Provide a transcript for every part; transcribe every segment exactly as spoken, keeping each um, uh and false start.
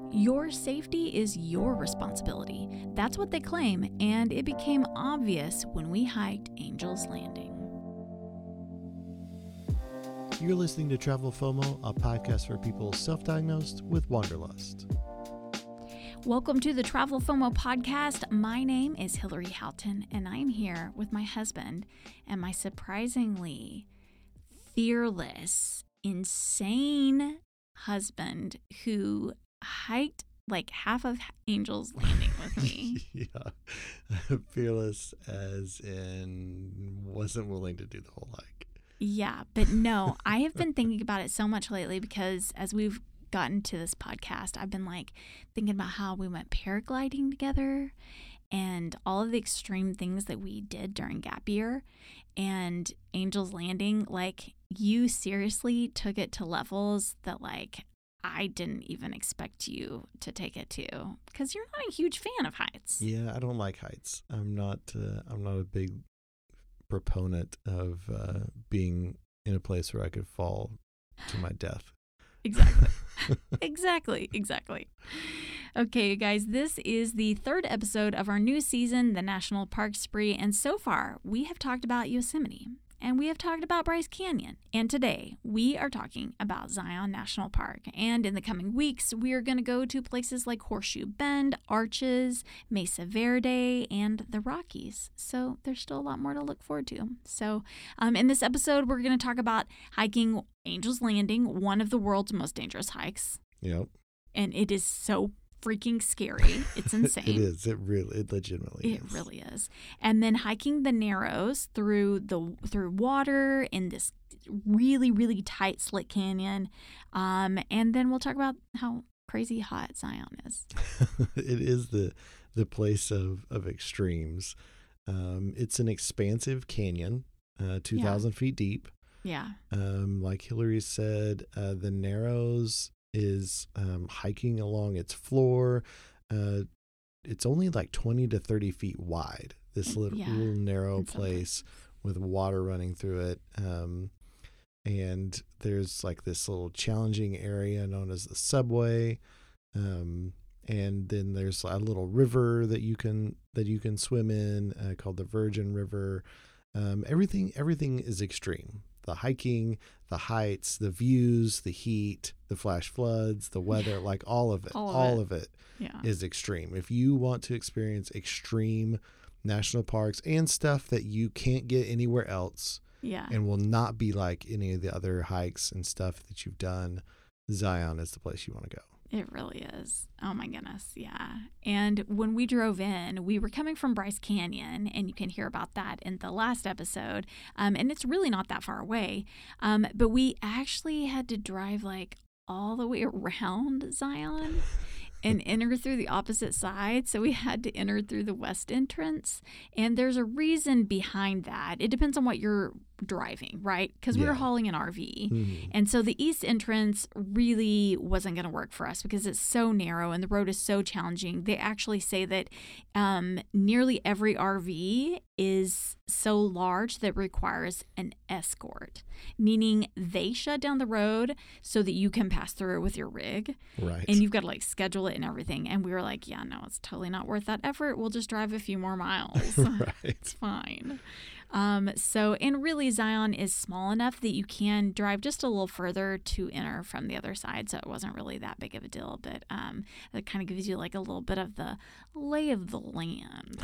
Your safety is your responsibility. That's what they claim, and it became obvious when we hiked Angel's Landing. You're listening to Travel FOMO, a podcast for people self-diagnosed with wanderlust. Welcome to the Travel FOMO podcast. My name is Hillary Houghton, and I'm here with my husband and my surprisingly fearless, insane husband who hiked like half of Angel's Landing with me. Yeah, fearless as in wasn't willing to do the whole hike. Yeah, but no, I have been thinking about it so much lately because as we've gotten to this podcast, I've been like thinking about how we went paragliding together and all of the extreme things that we did during gap year. And Angel's Landing, like, you seriously took it to levels that like I didn't even expect you to take it to, because you're not a huge fan of heights. Yeah, I don't like heights. I'm not. Uh, I'm not a big proponent of uh, being in a place where I could fall to my death. Exactly. exactly. Exactly. Okay, you guys, this is the third episode of our new season, the National Park Spree, and so far we have talked about Yosemite and we have talked about Bryce Canyon, and today we are talking about Zion National Park. And in the coming weeks, we are going to go to places like Horseshoe Bend, Arches, Mesa Verde, and the Rockies. So there's still a lot more to look forward to. So um, in this episode, we're going to talk about hiking Angel's Landing, one of the world's most dangerous hikes. Yep. And it is so freaking scary. It's insane. It is. It really, it legitimately it is. It really is. And then hiking the Narrows through the through water in this really, really tight slick canyon. Um, and then we'll talk about how crazy hot Zion is. It is the the place of, of extremes. Um, it's an expansive canyon, uh, two thousand yeah. feet deep. Yeah. Um, like Hillary said, uh, the Narrows is um, hiking along its floor. Uh, it's only like twenty to thirty feet wide, this little, yeah, little narrow place with water running through it. Um, and there's like this little challenging area known as the subway. Um, and then there's a little river that you can, that you can swim in uh, called the Virgin River. Um, everything, everything is extreme. The hiking, the heights, the views, the heat, the flash floods, the weather, like all of it, all of all it, of it yeah. is extreme. If you want to experience extreme national parks and stuff that you can't get anywhere else yeah. and will not be like any of the other hikes and stuff that you've done, Zion is the place you want to go. It really is. Oh my goodness. Yeah. And when we drove in, we were coming from Bryce Canyon, and you can hear about that in the last episode. Um, and it's really not that far away. Um, but we actually had to drive like all the way around Zion and enter through the opposite side. So we had to enter through the west entrance. And there's a reason behind that. It depends on what you're driving, right? Because we Yeah. were hauling an R V. Mm-hmm. And so the east entrance really wasn't going to work for us because it's so narrow and the road is so challenging. They actually say that um, nearly every R V is so large that it requires an escort, meaning they shut down the road so that you can pass through with your rig. Right. And you've got to like schedule it and everything. And we were like, yeah, no, it's totally not worth that effort. We'll just drive a few more miles. Right. It's fine. Um, so, and really Zion is small enough that you can drive just a little further to enter from the other side. So it wasn't really that big of a deal, but um, it kind of gives you like a little bit of the lay of the land.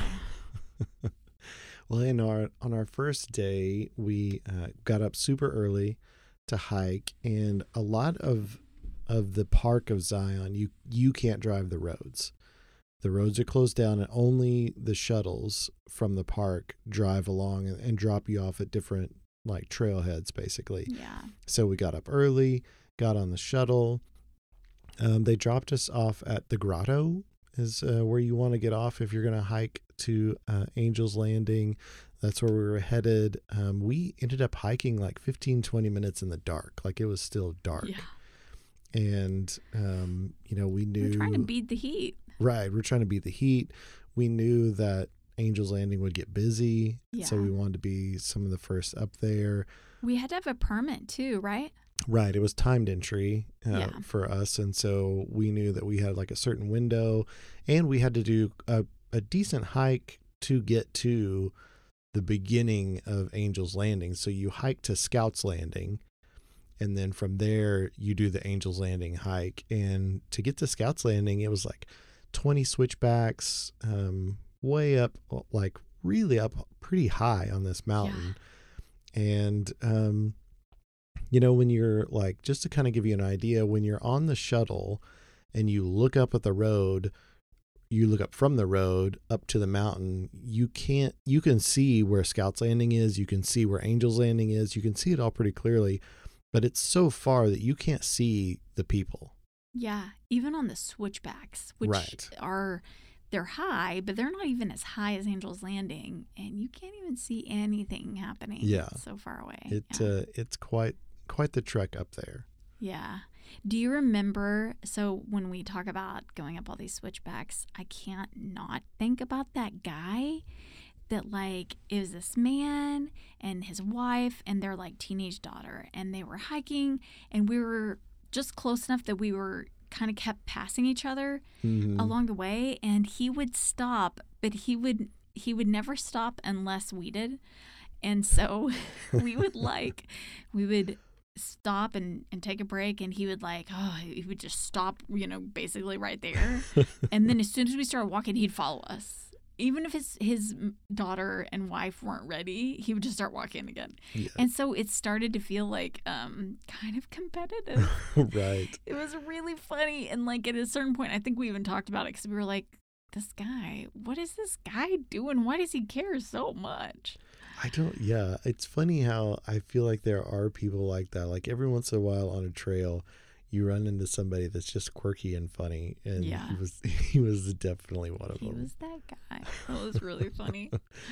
Well, in our on our first day, we uh, got up super early to hike, and a lot of of the park of Zion, you you can't drive the roads. The roads are closed down, and only the shuttles from the park drive along and, and drop you off at different like trailheads, basically. Yeah. So we got up early, got on the shuttle. Um, they dropped us off at the Grotto, is uh, where you want to get off if you're going to hike to uh, Angel's Landing. That's where we were headed. Um, we ended up hiking like fifteen, twenty minutes in the dark. Like it was still dark. Yeah. And, um, you know, we knew. We're trying to beat the heat. Right. We're trying to beat the heat. We knew that Angel's Landing would get busy. Yeah. So we wanted to be some of the first up there. We had to have a permit too, right? Right. It was timed entry uh, Yeah. for us. And so we knew that we had like a certain window, and we had to do a, a decent hike to get to the beginning of Angel's Landing. So you hike to Scouts Landing, and then from there you do the Angel's Landing hike. And to get to Scouts Landing, it was like twenty switchbacks, um, way up, like really up pretty high on this mountain. Yeah. And, um, you know, when you're like, just to kind of give you an idea, when you're on the shuttle and you look up at the road, you look up from the road up to the mountain, you can't, you can see where Scouts Landing is. You can see where Angel's Landing is. You can see it all pretty clearly, but it's so far that you can't see the people. Yeah. Even on the switchbacks, which right. are, they're high, but they're not even as high as Angel's Landing, and you can't even see anything happening. Yeah. It's so far away. It, yeah. uh, it's quite, quite the trek up there. Yeah. Do you remember, so when we talk about going up all these switchbacks, I can't not think about that guy that, like, it was this man and his wife and their, like, teenage daughter, and they were hiking, and we were just close enough that we were kind of kept passing each other mm-hmm. along the way, and he would stop, but he would he would never stop unless we did. And so we would, like, we would stop and, and take a break, and he would like, oh, he would just stop, you know, basically right there. And then as soon as we started walking, he'd follow us. Even if his, his daughter and wife weren't ready, he would just start walking again. Yeah. And so it started to feel like um, kind of competitive. Right. It was really funny. And like at a certain point, I think we even talked about it because we were like, this guy, what is this guy doing? Why does he care so much? I don't, yeah. It's funny how I feel like there are people like that. Like every once in a while on a trail, you run into somebody that's just quirky and funny. And yeah. he was he was definitely one of he them. He was that guy. That was really funny.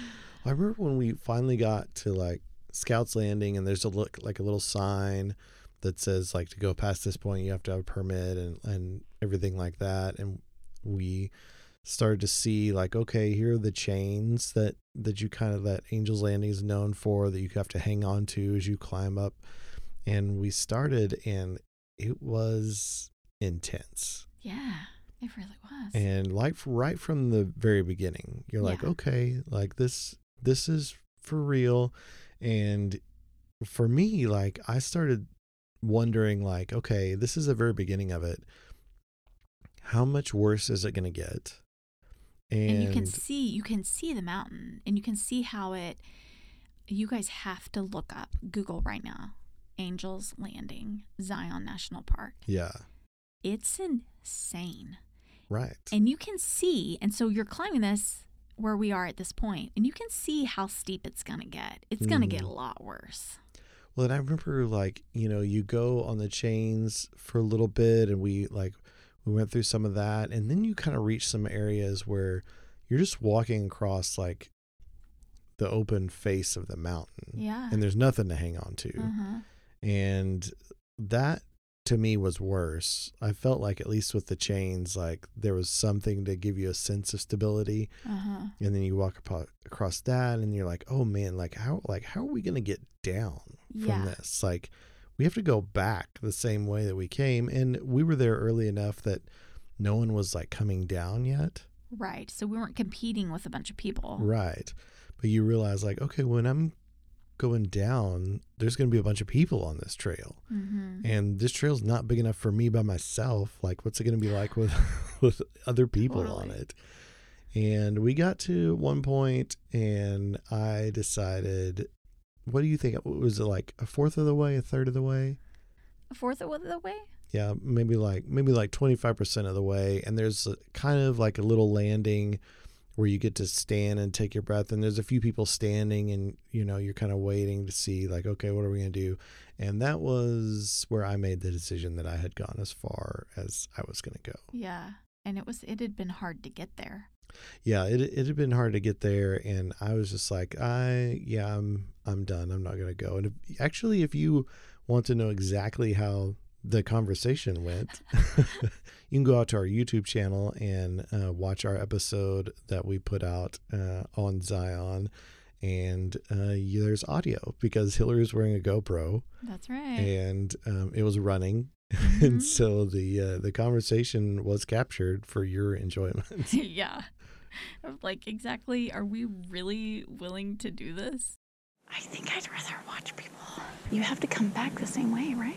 I remember when we finally got to like Scouts Landing, and there's a look like a little sign that says like to go past this point, you have to have a permit and, and everything like that. And we started to see like, okay, here are the chains that, that you kind of, that Angel's Landing is known for, that you have to hang on to as you climb up. And we started, and it was intense. Yeah, it really was. And like right from the very beginning, you're like, yeah. okay, like this, this is for real. And for me, like I started wondering like, okay, this is the very beginning of it. How much worse is it going to get? And, and you can see, you can see the mountain, and you can see how it, you guys have to look up, Google right now, Angel's Landing, Zion National Park. Yeah. It's insane. Right. And you can see, and so you're climbing this where we are at this point, and you can see how steep it's going to get. It's going to mm. get a lot worse. Well, and I remember like, you know, you go on the chains for a little bit, and we like, we went through some of that, and then you kind of reach some areas where you're just walking across like the open face of the mountain. Yeah. And there's nothing to hang on to. Uh-huh. And that to me was worse. I felt like at least with the chains, like there was something to give you a sense of stability. Uh-huh. And then you walk ap- across that, and you're like, oh man, like how, like how are we going to get down from yeah. this? Like, we have to go back the same way that we came. And we were there early enough that no one was like coming down yet. Right. So we weren't competing with a bunch of people. Right. But you realize like, okay, when I'm going down, there's going to be a bunch of people on this trail. Mm-hmm. And this trail's not big enough for me by myself. Like, what's it going to be like with, with other people totally. on it? And we got to one point, and I decided, what do you think? Was it like a fourth of the way, a third of the way? A fourth of the way? Yeah, maybe like maybe like twenty-five percent of the way. And there's a, kind of like a little landing where you get to stand and take your breath. And there's a few people standing, and, you know, you're kind of waiting to see like, okay, what are we going to do? And that was where I made the decision that I had gone as far as I was going to go. Yeah. And it was, it had been hard to get there. Yeah, it it had been hard to get there, and I was just like, I yeah, I'm I'm done. I'm not going to go. And if, actually, if you want to know exactly how the conversation went, you can go out to our YouTube channel and uh, watch our episode that we put out uh, on Zion. and uh, you, there's audio because Hillary was wearing a GoPro. That's right. And um, it was running. Mm-hmm. And so the uh, the conversation was captured for your enjoyment. Yeah. I'm like, exactly, are we really willing to do this? I think I'd rather watch people. You have to come back the same way, right?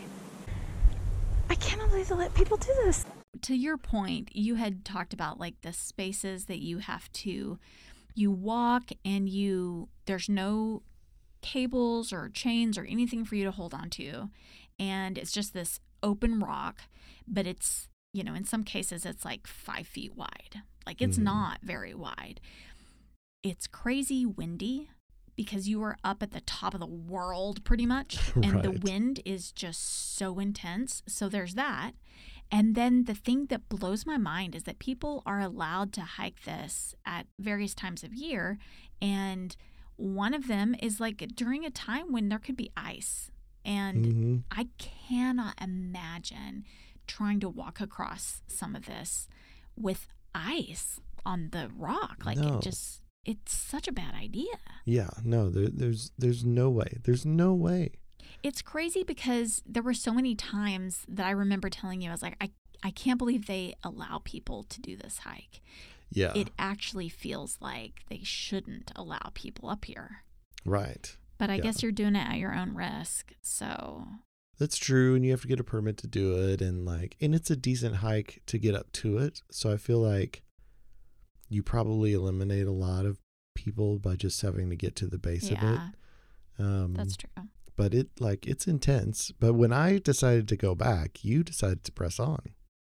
I cannot believe they let people do this. To your point, you had talked about like the spaces that you have to, you walk and you, there's no cables or chains or anything for you to hold on to. And it's just this open rock, but it's, you know, in some cases it's like five feet wide. Like it's mm. not very wide. It's crazy windy because you are up at the top of the world pretty much. And right. the wind is just so intense. So there's that. And then the thing that blows my mind is that people are allowed to hike this at various times of year. And one of them is like during a time when there could be ice. And mm-hmm. I cannot imagine trying to walk across some of this with ice on the rock. Like no. it just, it's such a bad idea. Yeah, no, there, there's there's no way. There's no way. It's crazy because there were so many times that I remember telling you, I was like, I, I can't believe they allow people to do this hike. Yeah. It actually feels like they shouldn't allow people up here. Right. But I yeah. guess you're doing it at your own risk, so. That's true, and you have to get a permit to do it, and like, and it's a decent hike to get up to it. So I feel like you probably eliminate a lot of people by just having to get to the base yeah, of it. Um, that's true. But it like it's intense. But when I decided to go back, you decided to press on.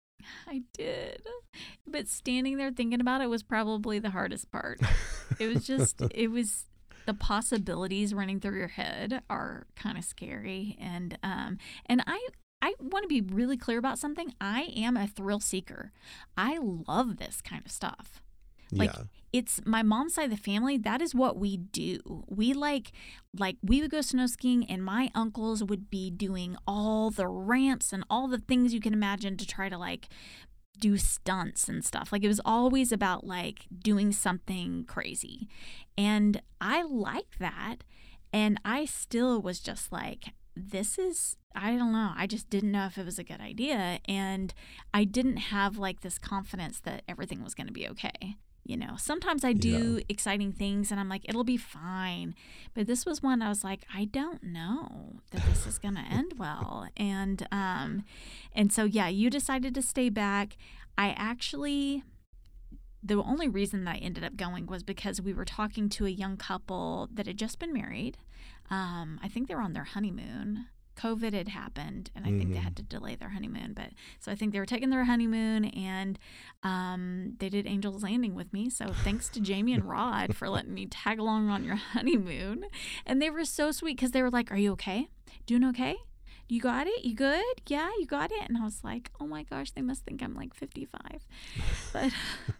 I did. But standing there thinking about it was probably the hardest part. It was just, it was, the possibilities running through your head are kind of scary. And, um, and I, I want to be really clear about something. I am a thrill seeker. I love this kind of stuff. Like yeah. it's my mom's side of the family. That is what we do. We like, like we would go snow skiing and my uncles would be doing all the ramps and all the things you can imagine to try to like do stunts and stuff. Like it was always about like doing something crazy. And I like that. And I still was just like, this is, I don't know. I just didn't know if it was a good idea. And I didn't have like this confidence that everything was going to be okay. You know, sometimes I do yeah. exciting things and I'm like, it'll be fine. But this was one I was like, I don't know that this is going to end well. And, um, and so, yeah, you decided to stay back. I actually, the only reason that I ended up going was because we were talking to a young couple that had just been married. Um, I think they were on their honeymoon. COVID had happened, and I mm-hmm. think they had to delay their honeymoon. But so I think they were taking their honeymoon, and um, they did Angel's Landing with me. So thanks to Jamie and Rod for letting me tag along on your honeymoon. And they were so sweet because they were like, "Are you okay? Doing okay? You got it? You good? Yeah, you got it." And I was like, "Oh my gosh, they must think I'm like fifty-five." But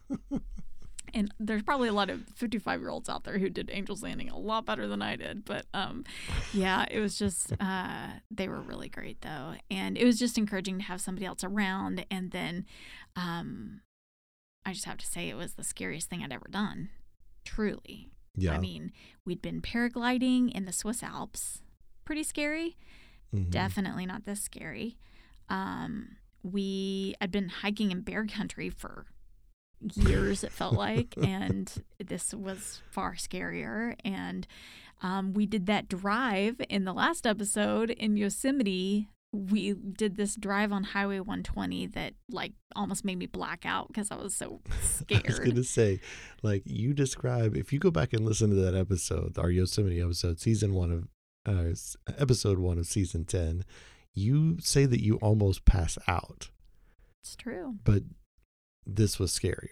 and there's probably a lot of fifty-five-year-olds out there who did Angel's Landing a lot better than I did. But, um, yeah, it was just, uh, they were really great, though. And it was just encouraging to have somebody else around. And then um, I just have to say it was the scariest thing I'd ever done, truly. Yeah. I mean, we'd been paragliding in the Swiss Alps. Pretty scary. Mm-hmm. Definitely not this scary. Um, we had been hiking in bear country for years, it felt like, and this was far scarier. And um, we did that drive in the last episode in Yosemite. We did this drive on Highway one twenty that like almost made me black out because I was so scared. I was gonna say, like, you describe, if you go back and listen to that episode, our Yosemite episode, season one of uh, episode one of season ten, you say that you almost pass out. It's true, but this was scarier.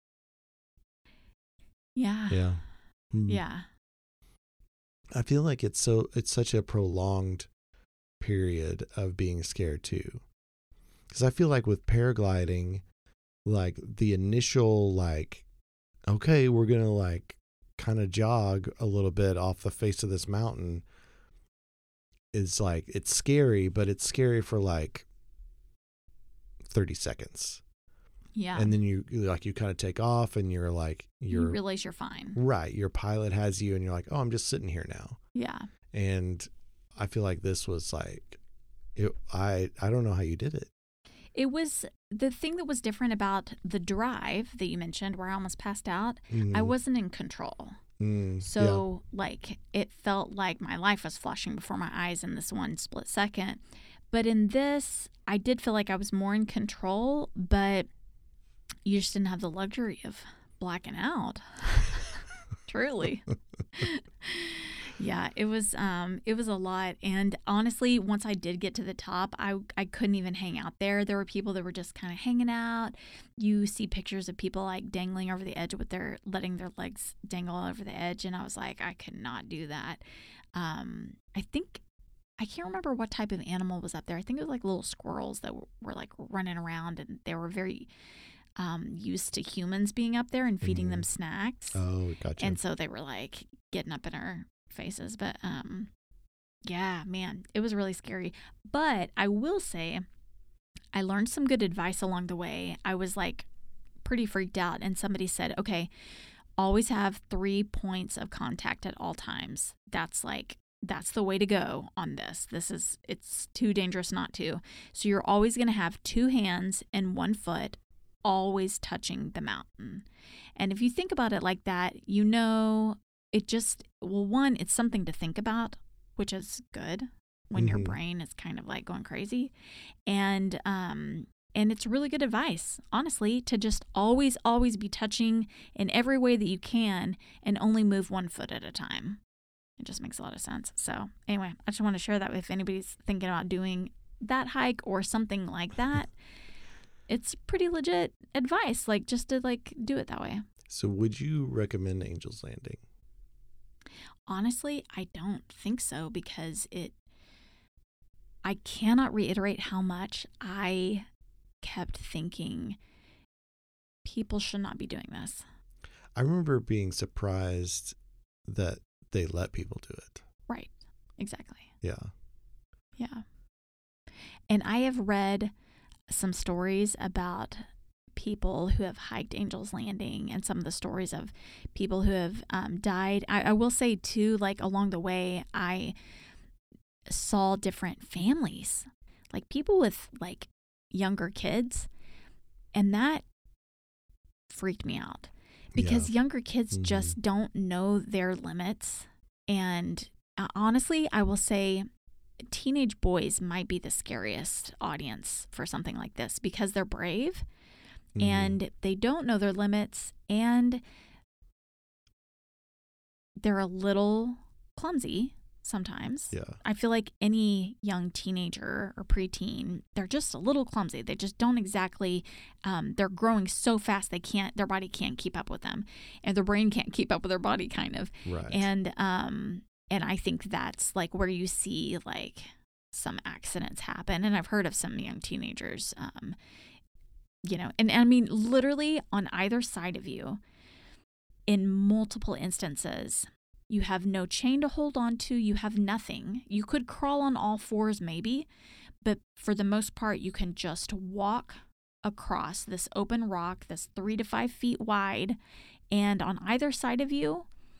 Yeah. Yeah. Mm. Yeah. I feel like it's so it's such a prolonged period of being scared too. Because I feel like with paragliding, like the initial like, okay, we're gonna like kind of jog a little bit off the face of this mountain is like, it's scary, but it's scary for like thirty seconds. Yeah. And then you like you kind of take off and you're like you're you realize you're fine. Right. Your pilot has you and you're like, oh, I'm just sitting here now. Yeah. And I feel like this was like it I I don't know how you did it. It was the thing that was different about the drive that you mentioned where I almost passed out. Mm. I wasn't in control. Mm, So like it felt like my life was flashing before my eyes in this one split second. But in this, I did feel like I was more in control, but you just didn't have the luxury of blacking out. Truly. Yeah, it was um it was a lot, and honestly, once I did get to the top, I I couldn't even hang out there. There were people that were just kind of hanging out. You see pictures of people like dangling over the edge with their letting their legs dangle over the edge, and I was like, I could not do that. Um, I think I can't remember what type of animal was up there. I think it was like little squirrels that were, were like running around, and they were very um used to humans being up there and feeding Mhm. them snacks. Oh, gotcha. And so they were like getting up in our faces. But um, yeah, man, it was really scary. But I will say, I learned some good advice along the way. I was like pretty freaked out, and somebody said, okay, always have three points of contact at all times. That's like, that's the way to go on this. This is, it's too dangerous not to. So you're always going to have two hands and one foot always touching the mountain. And if you think about it like that, you know, it just, well, one, it's something to think about, which is good when Mhm. your brain is kind of like going crazy. And, um, and it's really good advice, honestly, to just always, always be touching in every way that you can and only move one foot at a time. It just makes a lot of sense. So anyway, I just want to share that if anybody's thinking about doing that hike or something like that. It's pretty legit advice, like just to like do it that way. So would you recommend Angel's Landing? Honestly, I don't think so, because it, I cannot reiterate how much I kept thinking people should not be doing this. I remember being surprised that they let people do it. Right. Exactly. Yeah. Yeah. And I have read some stories about people who have hiked Angel's Landing and some of the stories of people who have um, died. I, I will say too, like along the way, I saw different families, like people with like younger kids, and that freaked me out because Yeah. younger kids Mhm. just don't know their limits. And uh, honestly, I will say teenage boys might be the scariest audience for something like this because they're brave Mhm. and they don't know their limits, and they're a little clumsy sometimes. Yeah. I feel like any young teenager or preteen, they're just a little clumsy. They just don't exactly, um, they're growing so fast they can't, their body can't keep up with them, and their brain can't keep up with their body, kind of. Right. And um, and I think that's like where you see like some accidents happen. And I've heard of some young teenagers, um, you know, and, and I mean, literally on either side of you, in multiple instances, you have no chain to hold on to. You have nothing. You could crawl on all fours maybe, but for the most part, you can just walk across this open rock that's three to five feet wide. And on either side of you,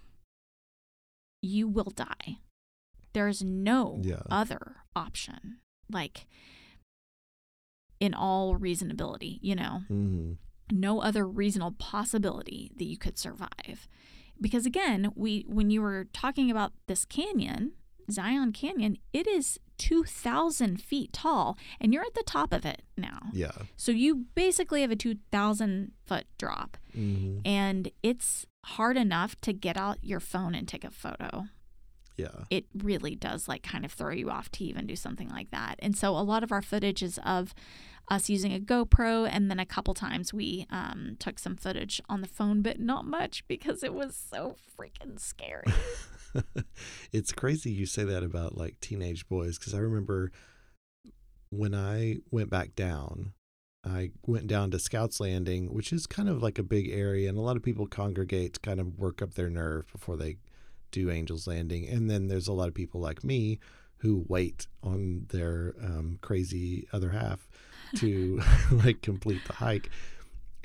you will die. There's no Yeah. other option, like in all reasonability, you know, Mm-hmm. no other reasonable possibility that you could survive. Because again, we when you were talking about this canyon, Zion Canyon, it is two thousand feet tall, and you're at the top of it now. Yeah. So you basically have a two thousand foot drop, Mm-hmm. and it's hard enough to get out your phone and take a photo. Yeah. It really does like kind of throw you off to even do something like that. And so a lot of our footage is of us using a GoPro, and then a couple times we um, took some footage on the phone, but not much because it was so freaking scary. It's crazy you say that about like teenage boys, because I remember when I went back down, I went down to Scouts Landing, which is kind of like a big area, and a lot of people congregate to kind of work up their nerve before they do Angel's Landing. And then there's a lot of people like me who wait on their um, crazy other half to like complete the hike.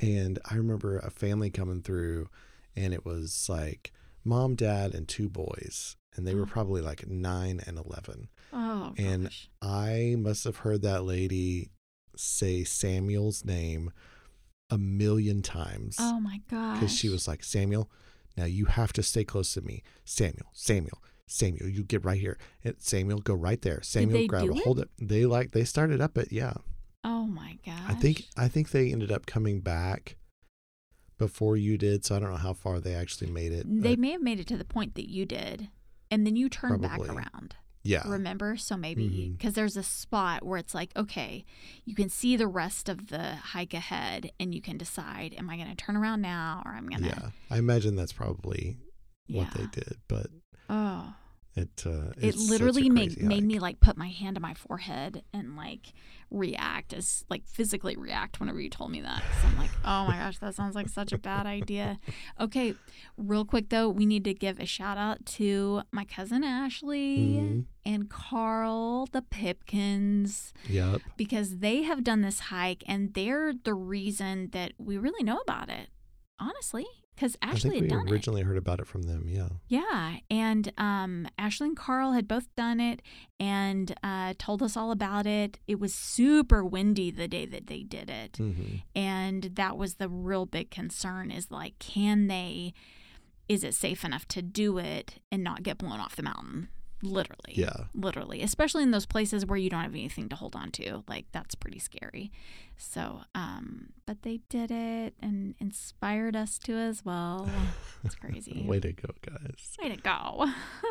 And I remember a family coming through, and it was like mom, dad, and two boys. And they were probably like nine and eleven. Oh, and gosh. I must have heard that lady say Samuel's name a million times. Oh, my gosh. Because she was like, Samuel, now you have to stay close to me. Samuel, Samuel, Samuel, you get right here. And Samuel, go right there. Samuel, they grab do it, it? hold it. They like they started up it, yeah. Oh, my gosh. I think I think they ended up coming back before you did, so I don't know how far they actually made it. They but may have made it to the point that you did, and then you turned back Probably. around. yeah. Remember? So maybe, Mhm. because there's a spot where it's like, okay, you can see the rest of the hike ahead, and you can decide, am I going to turn around now, or I'm going to. Yeah. I imagine that's probably Yeah. what they did, but Oh. it uh It it's such a literally made crazy made me hike. like put my hand to my forehead and like react as like physically react whenever you told me that. So I'm like, oh my gosh, that sounds like such a bad idea. Okay, real quick though, we need to give a shout out to my cousin Ashley Mhm. and Carl, the Pipkins, Yep. because they have done this hike and they're the reason that we really know about it. Honestly, because I Ashley think had we done it. originally heard about it from them, yeah. Yeah, and um, Ashley and Carl had both done it and uh, told us all about it. It was super windy the day that they did it, hmm and that was the real big concern is like, can they, is it safe enough to do it and not get blown off the mountain? Literally. Yeah. Literally. Especially in those places where you don't have anything to hold on to. Like, that's pretty scary. So, um, but they did it and inspired us to as well. It's crazy. Way to go, guys. Way to go.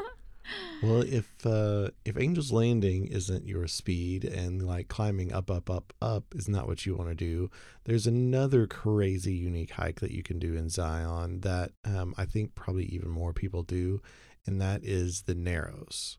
Well, if uh, if Angel's Landing isn't your speed and like climbing up, up, up, up is not what you want to do, there's another crazy unique hike that you can do in Zion that um, I think probably even more people do, and that is the Narrows.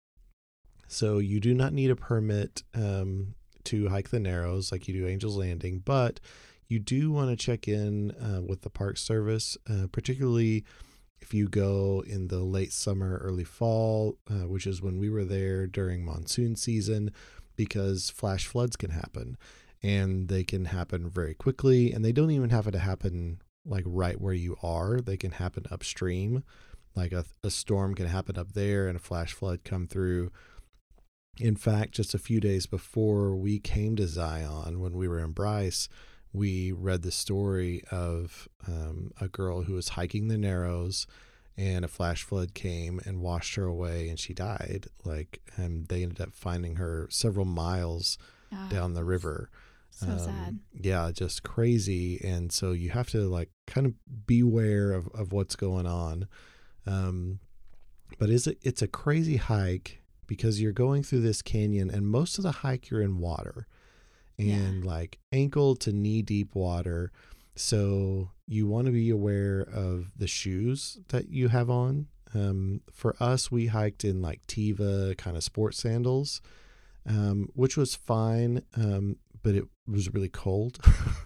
So you do not need a permit um, to hike the Narrows like you do Angel's Landing, but you do want to check in uh, with the Park Service, uh, particularly if you go in the late summer, early fall, uh, which is when we were there during monsoon season, because flash floods can happen, and they can happen very quickly, and they don't even have to happen like right where you are. They can happen upstream, like a, a storm can happen up there and a flash flood come through. In fact, just a few days before we came to Zion, when we were in Bryce, we read the story of um, a girl who was hiking the Narrows, and a flash flood came and washed her away, and she died. Like, and they ended up finding her several miles Oh, down the river. So Um, sad. Yeah, just crazy. And so you have to like kind of beware of, of what's going on. Um, but it's a, it's a crazy hike because you're going through this canyon, and most of the hike you're in water. And Yeah. like ankle to knee deep water. So you want to be aware of the shoes that you have on. Um, for us, we hiked in like Teva kind of sports sandals, um, which was fine, um, but it was really cold.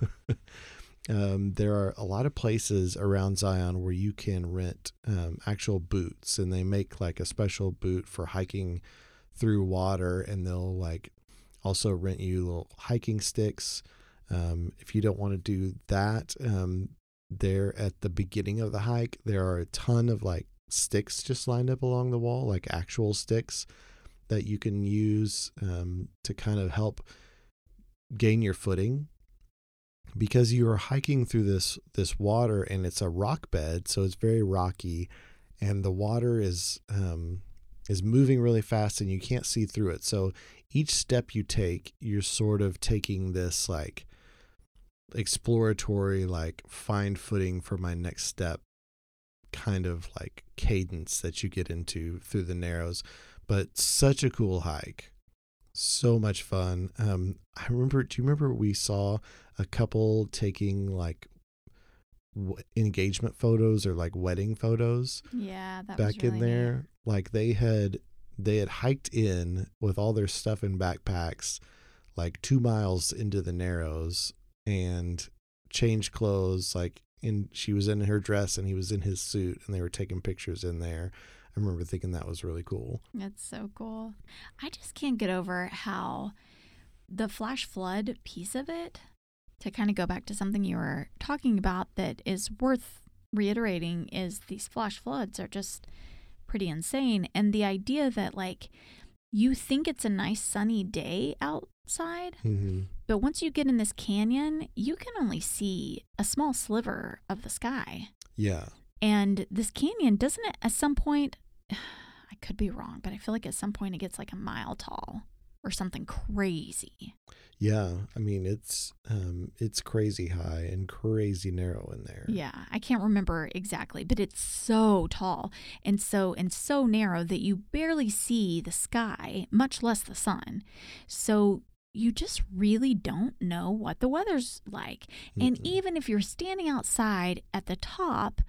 um, there are a lot of places around Zion where you can rent um, actual boots, and they make like a special boot for hiking through water, and they'll like also rent you little hiking sticks. Um, if you don't want to do that, um, there at the beginning of the hike, there are a ton of like sticks just lined up along the wall, like actual sticks that you can use um, to kind of help gain your footing, because you are hiking through this this water, and it's a rock bed, so it's very rocky, and the water is um, is moving really fast, and you can't see through it. So each step you take, you're sort of taking this like exploratory, like find footing for my next step kind of like cadence that you get into through the Narrows. But such a cool hike. So much fun. Um, I remember, do you remember we saw a couple taking like w- engagement photos or like wedding photos Yeah, that back was really in there? Like they had, they had hiked in with all their stuff in backpacks, like two miles into the Narrows, and changed clothes. Like in, she was in her dress and he was in his suit, and they were taking pictures in there. I remember thinking that was really cool. That's so cool. I just can't get over how the flash flood piece of it To kind of go back to something you were talking about that is worth reiterating is these flash floods are just pretty insane. And the idea that, like, you think it's a nice sunny day outside, Mm-hmm. but once you get in this canyon, you can only see a small sliver of the sky. Yeah. And this canyon, doesn't it at some point, I could be wrong, but I feel like at some point it gets like a mile tall or something crazy. Yeah. I mean, it's um, it's crazy high and crazy narrow in there. Yeah, I can't remember exactly, but it's so tall and so and so narrow that you barely see the sky, much less the sun. So you just really don't know what the weather's like. And Mm-mm. even if you're standing outside at the top,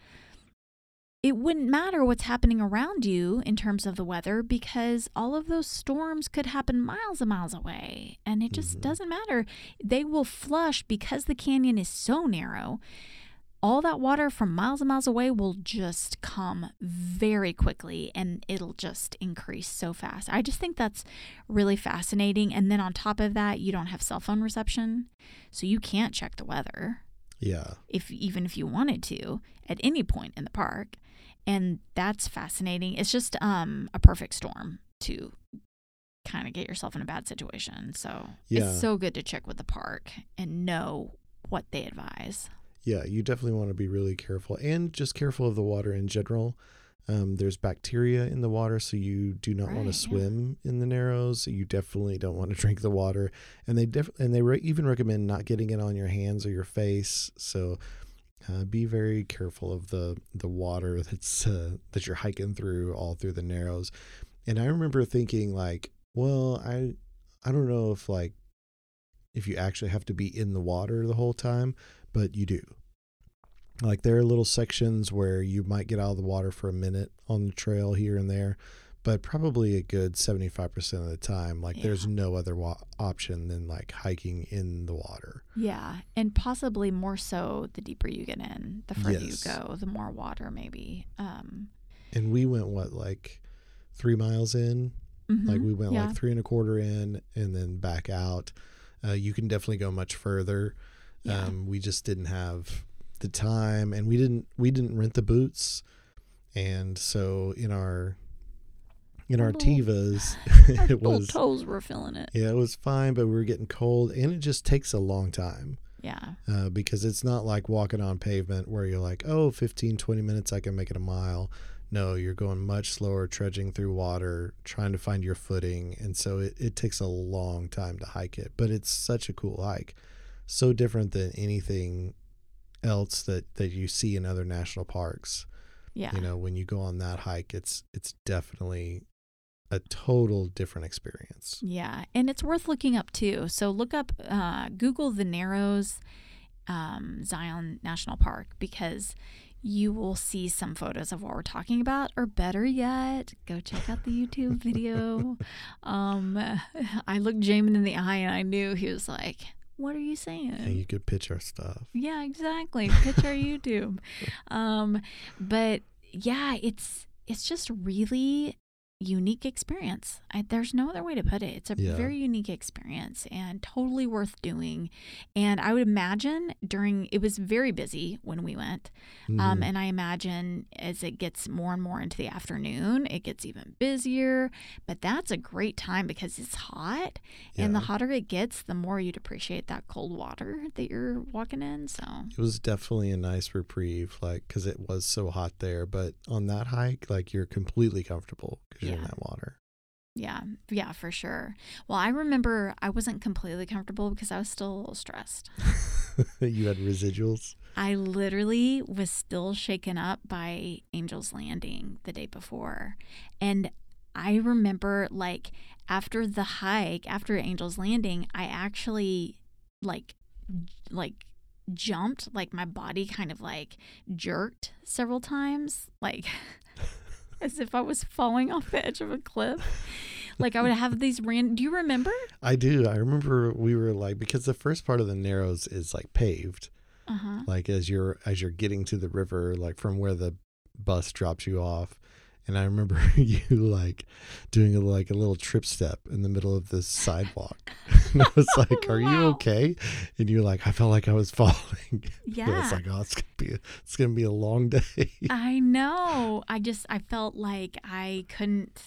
it wouldn't matter what's happening around you in terms of the weather because all of those storms could happen miles and miles away. And it just Mhm. doesn't matter. They will flush because the canyon is so narrow. All that water from miles and miles away will just come very quickly and it'll just increase so fast. I just think that's really fascinating. And then on top of that, you don't have cell phone reception, so you can't check the weather. Yeah. If even if you wanted to at any point in the park. And that's fascinating. It's just um, a perfect storm to kind of get yourself in a bad situation. So Yeah. it's so good to check with the park and know what they advise. Yeah, you definitely want to be really careful and just careful of the water in general. Um, there's bacteria in the water, so you do not want Right, yeah. to swim in the Narrows. You definitely don't want to drink the water, and they def- and they re- even recommend not getting it on your hands or your face. So uh, be very careful of the the water that's uh, that you're hiking through all through the Narrows. And I remember thinking like, well, I I don't know if like if you actually have to be in the water the whole time, but you do. Like there are little sections where you might get out of the water for a minute on the trail here and there, but probably a good seventy-five percent of the time, like Yeah. there's no other wa- option than like hiking in the water. Yeah. And possibly more so the deeper you get in, the further Yes. you go, the more water maybe. Um, And we went, what, like three miles in? mhm, Like we went yeah. like three and a quarter in and then back out. Uh, you can definitely go much further. Yeah. Um, we just didn't have the time, and we didn't we didn't rent the boots, and so in our in our, Our little- Tivas, Our it little was toes were feeling it. yeah, it was fine, but we were getting cold, and it just takes a long time Yeah. uh, because it's not like walking on pavement where you're like, oh, fifteen, twenty minutes, I can make it a mile. No, you're going much slower, trudging through water, trying to find your footing. And so it, it takes a long time to hike it. But it's such a cool hike. So different than anything else that, that you see in other national parks. Yeah. You know, when you go on that hike, it's it's definitely a total different experience. Yeah, and it's worth looking up too. So look up, uh, Google the Narrows um, Zion National Park because you will see some photos of what we're talking about. Or better yet, go check out the YouTube video. um, I looked Jamin in the eye and I knew he was like, "What are you saying?" And you could pitch our stuff. Yeah, exactly. Pitch our YouTube. Um, but yeah, it's it's just really unique experience. I, there's no other way to put it. It's a Yeah. very unique experience and totally worth doing. And I would imagine during it was very busy when we went. Um, Mhm. and I imagine as it gets more and more into the afternoon, it gets even busier. But that's a great time because it's hot. And the Yeah. hotter it gets, the more you'd appreciate that cold water that you're walking in. So, It was definitely a nice reprieve, like, because it was so hot there. But on that hike, like, you're completely comfortable because you're in Yeah. that water. yeah, yeah, for sure. Well, I remember I wasn't completely comfortable because I was still a little stressed. You had residuals? I literally was still shaken up by Angel's Landing the day before. And I remember, like, after the hike, after Angel's Landing, I actually, like, j- like, jumped, like, my body kind of, like, jerked several times, like, as if I was falling off the edge of a cliff. Like, I would have these random, do you remember? I do. I remember we were like, because the first part of the Narrows is like paved, Uh-huh. like as you're as you're getting to the river, like from where the bus drops you off, And I remember you like doing a, like a little trip step in the middle of this sidewalk. And I was like, "Are Wow. you okay?" And you're like, "I felt like I was falling." Yeah. And I was like, "Oh, it's gonna be a, it's gonna be a long day." I know. I just I felt like I couldn't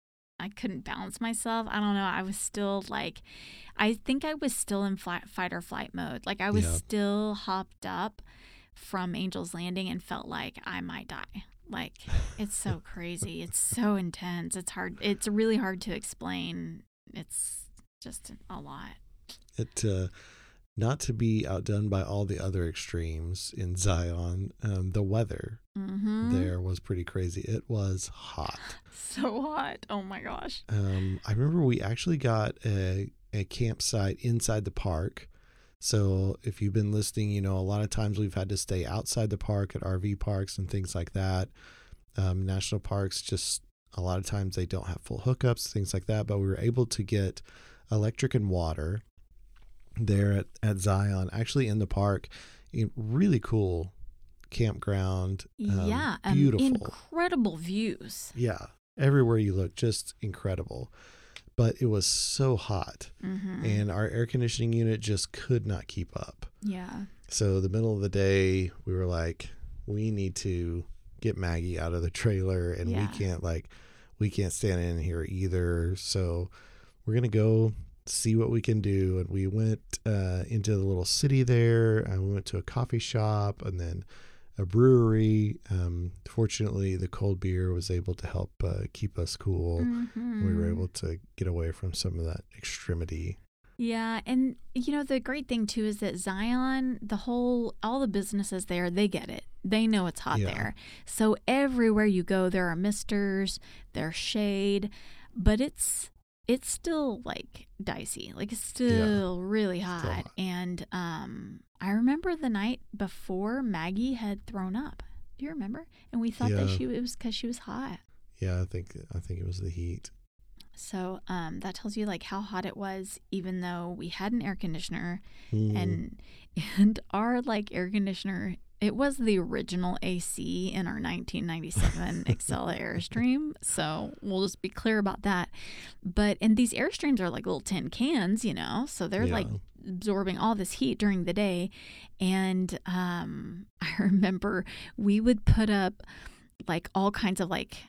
I couldn't balance myself. I don't know. I was still like I think I was still in flight, fight or flight mode. Like I was Yeah. still hopped up from Angel's Landing and felt like I might die. Like it's so crazy. It's so intense. It's hard. It's really hard to explain. It's just a lot. It uh, not to be outdone by all the other extremes in Zion. Um, the weather Mm-hmm. there was pretty crazy. It was hot. So hot. Oh my gosh. Um, I remember we actually got a a campsite inside the park. So if you've been listening, you know, a lot of times we've had to stay outside the park at R V parks and things like that. Um, national parks, just a lot of times they don't have full hookups, things like that. But we were able to get electric and water there at, at Zion, actually in the park. It, really cool campground. Um, Yeah. Um, beautiful. incredible views. Yeah. Everywhere you look, just incredible. But it was so hot, Mm-hmm. and our air conditioning unit just could not keep up. Yeah. So the middle of the day, we were like, we need to get Maggie out of the trailer, and Yeah. we can't like, we can't stand in here either. So we're gonna go see what we can do. And we went uh, into the little city there, and we went to a coffee shop, and then a brewery. Um, fortunately, the cold beer was able to help uh, keep us cool. Mm-hmm. We were able to get away from some of that extremity. Yeah, and you know the great thing too is that Zion, the whole, all the businesses there, they get it. They know it's hot Yeah. there. So everywhere you go, there are misters, there's shade, but it's it's still like dicey. Like it's still really hot. Still hot. And um, I remember the night before Maggie had thrown up. Do you remember? And we thought that Yeah. she it was because she was hot. Yeah, I think I think it was the heat. So um, that tells you like how hot it was, even though we had an air conditioner. Mm. and and our like air conditioner, it was the original A C in our nineteen ninety-seven Excel Airstream, so we'll just be clear about that. But and these Airstreams are like little tin cans, you know, so they're Yeah. like absorbing all this heat during the day. And um I remember we would put up like all kinds of like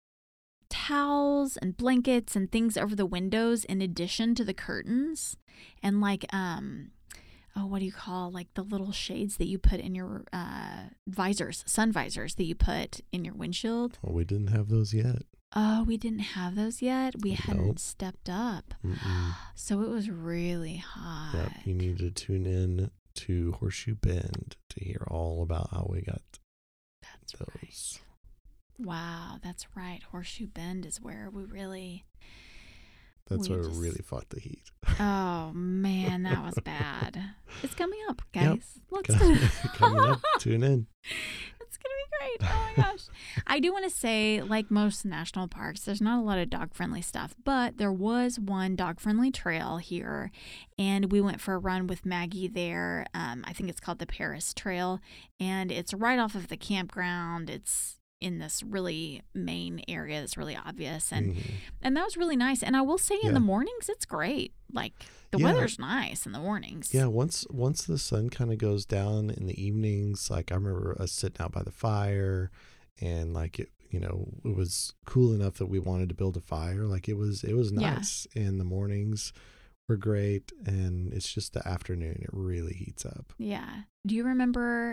towels and blankets and things over the windows in addition to the curtains, and like um oh what do you call like the little shades that you put in your uh visors, sun visors that you put in your windshield. Well, we didn't have those yet. Oh, we didn't have those yet. We hadn't Nope. stepped up. Mm-mm. So it was really hot. Yep, you need to tune in to Horseshoe Bend to hear all about how we got That's those. right. Wow, that's right. Horseshoe Bend is where we really That's We where just- we really fought the heat. Oh man, that was bad. It's coming up, Yep. guys. Let's do it. Coming up, tune in. It's gonna be great. Oh my gosh. I do want to say, like most national parks, there's not a lot of dog friendly stuff, but there was one dog friendly trail here, and we went for a run with Maggie there. Um, I think it's called the Paris Trail, and it's right off of the campground. It's in this really main area that's really obvious, and Mhm. and that was really nice. And I will say, in Yeah. the mornings, it's great. Like the Yeah. weather's nice in the mornings. Yeah, once once the sun kind of goes down in the evenings, like I remember us sitting out by the fire, and like it, you know, it was cool enough that we wanted to build a fire. Like it was, it was Yeah. nice. And the mornings were great, and it's just the afternoon it really heats up. Yeah. Do you remember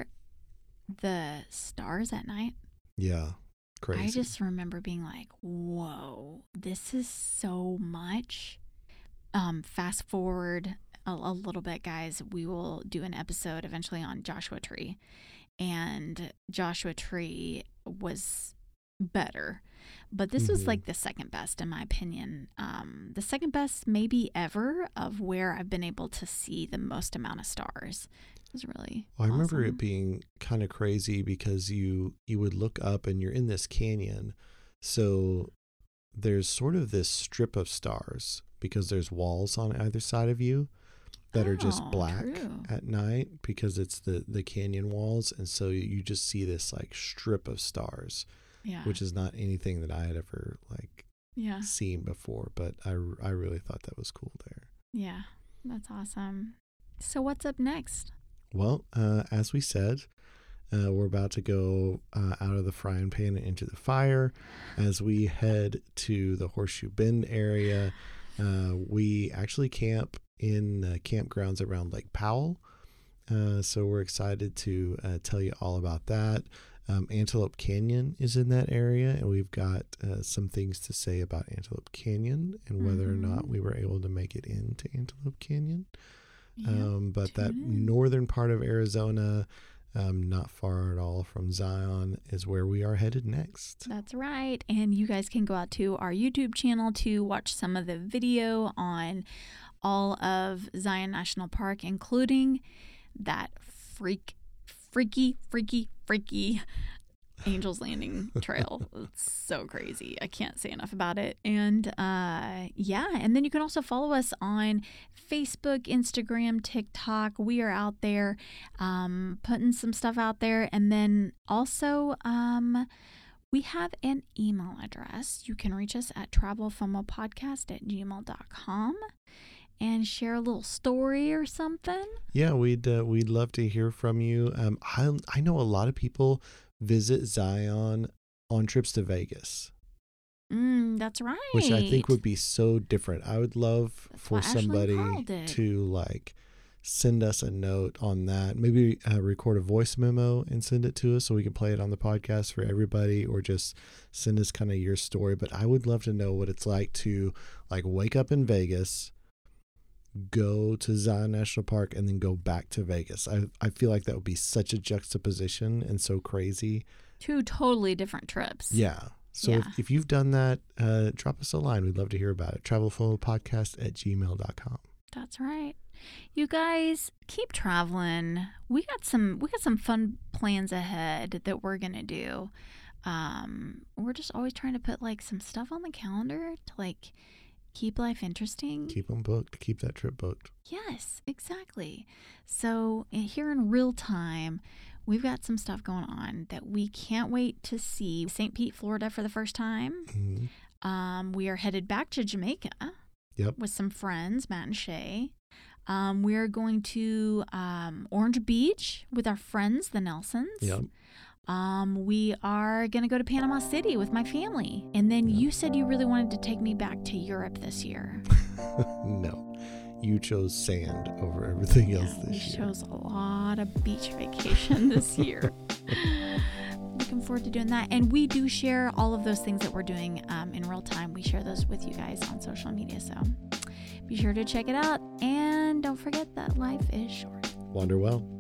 the stars at night? Yeah, crazy. I just remember being like, whoa, this is so much. Um, fast forward a, a little bit, guys. We will do an episode eventually on Joshua Tree. And Joshua Tree was better. But this was Mhm. like the second best, in my opinion. Um, the second best, maybe ever, of where I've been able to see the most amount of stars. It was really Well, I remember awesome. it being kind of crazy because you you would look up and you're in this canyon, so there's sort of this strip of stars because there's walls on either side of you that are just Oh, black true. at night because it's the the canyon walls, and so you just see this like strip of stars. Yeah. which is not anything that I had ever like Yeah. seen before. But I, I really thought that was cool there. Yeah. That's awesome. So what's up next? Well, uh, as we said, uh, we're about to go uh, out of the frying pan and into the fire as we head to the Horseshoe Bend area. Uh, we actually camp in uh, campgrounds around Lake Powell. Uh, so we're excited to uh, tell you all about that. Um, Antelope Canyon is in that area, and we've got uh, some things to say about Antelope Canyon and whether Mm-hmm. or not we were able to make it into Antelope Canyon. Yep. Um, but that tune in. northern part of Arizona, um, not far at all from Zion, is where we are headed next. That's right. And you guys can go out to our YouTube channel to watch some of the video on all of Zion National Park, including that freak, freaky, freaky, freaky Angel's Landing Trail. It's so crazy. I can't say enough about it. And uh, yeah, and then you can also follow us on Facebook, Instagram, TikTok. We are out there um, putting some stuff out there. And then also, um, we have an email address. You can reach us at travelfomopodcast at gmail dot com and share a little story or something. Yeah, we'd uh, we'd love to hear from you. Um, I I know a lot of people visit Zion on trips to Vegas, Mm, that's right. which I think would be so different. I would love That's for what Ashley and somebody Carl did. to like send us a note on that. Maybe uh, record a voice memo and send it to us so we can play it on the podcast for everybody, or just send us kind of your story. But I would love to know what it's like to like wake up in Vegas, go to Zion National Park, and then go back to Vegas. I I feel like that would be such a juxtaposition and so crazy. Two totally different trips. Yeah. So Yeah. If, if you've done that, uh, drop us a line. We'd love to hear about it. travelfomopodcast at gmail dot com. That's right. You guys keep traveling. We got some we got some fun plans ahead that we're gonna do. Um, we're just always trying to put like some stuff on the calendar to like keep life interesting. Keep them booked. Keep that trip booked. Yes, exactly. So in- here in real time, we've got some stuff going on that we can't wait to see. Saint Pete, Florida for the first time. Mhm. Um, we are headed back to Jamaica. Yep. With some friends, Matt and Shay. Um, we're going to um, Orange Beach with our friends, the Nelsons. Yep. Um, we are going to go to Panama City with my family. And then you said you really wanted to take me back to Europe this year. No. You chose sand over everything else Yeah, this we year. chose a lot of beach vacation this year. Looking forward to doing that. And we do share all of those things that we're doing um, in real time. We share those with you guys on social media. So be sure to check it out. And don't forget that life is short. Wander well.